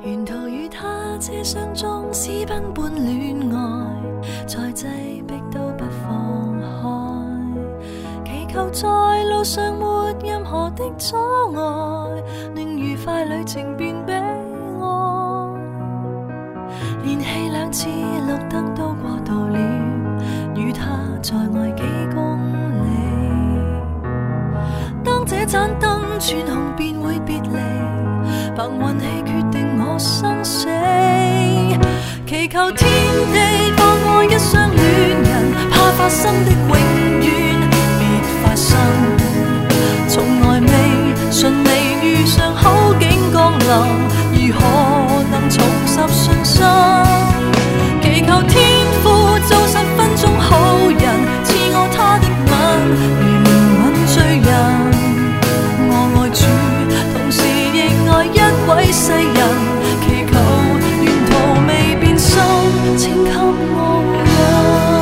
沿途與他車廂中私奔般戀愛，再擠迫都不放開，祈求在路上沒任何的阻礙，令愉快旅程變悲哀。連氣兩次綠燈都過渡了，與他在外幾公里。當這盞燈轉紅便會別離，憑運氣決定我生死。祈求天地放過一雙戀人，怕發生的永遠別發生。從來未順利遇上好景降臨，如何能重拾信心？祈求天父做10分鐘好人，賜我他的吻，如憐憫罪人。我愛主，同時亦愛一位世人，祈求沿途未變心，請給我護佑。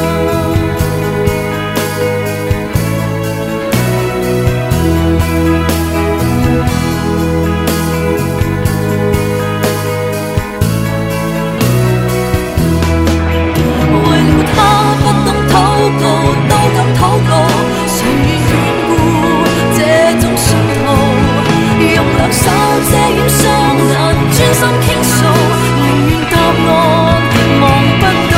手遮掩雙眼，專心傾訴，寧願答案望不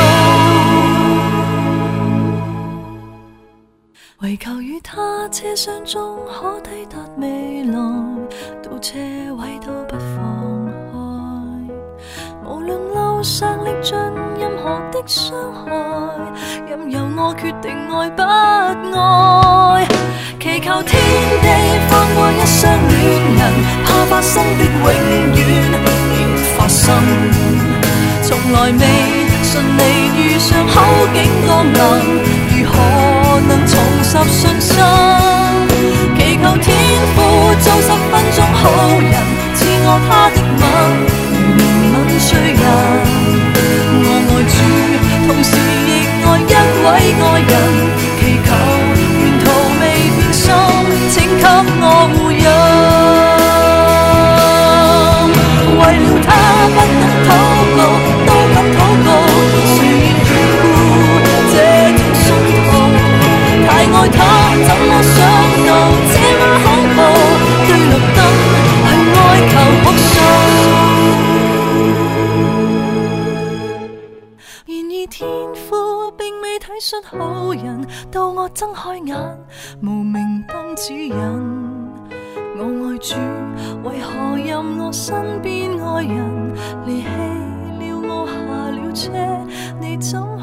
到。唯求與他車廂中可抵達未來，到車位都不放開。無論路上歷盡任何的傷害，任由我決定愛不愛。祈求天地放過一雙戀人，怕發生的永遠別發生。從來未順利遇上好景降臨，如何能重拾信心？祈求天父做10分鐘好人，賜我他的吻，如憐憫罪人。我愛主，同時亦愛一位愛人，祈求沿途未變心，請給我護佑。為了他不能禱告，都敢禱告，誰願眷顧這種傷痛？太愛他，怎麼想到這麼恐怖？對綠燈去哀求哭訴。然而天父並未體恤好人，到我睜開眼，無明燈指引。我愛主，為何任我身邊愛人離棄了我下了車？你怎